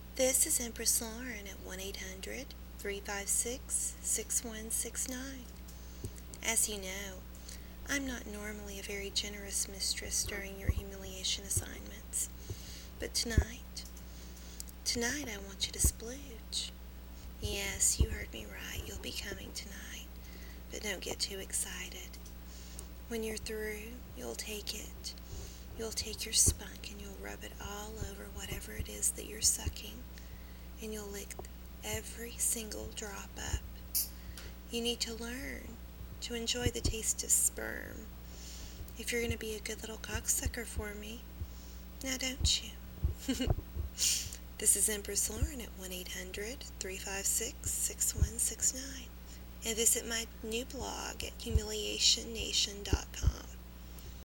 This is Empress Lauren at 1-800-356-6169. As you know, I'm not normally a very generous mistress during your humiliation assignments, but tonight I want you to splooge. Yes, you heard me right, you'll be coming tonight, but don't get too excited. When you're through, you'll take your spunk and you'll rub it all over whatever it is that you're sucking, and you'll lick every single drop up. You need to learn to enjoy the taste of sperm if you're going to be a good little cocksucker for me. Now don't you? This is Empress Lauren at 1-800-356-6169. And visit my new blog at humiliationnation.com.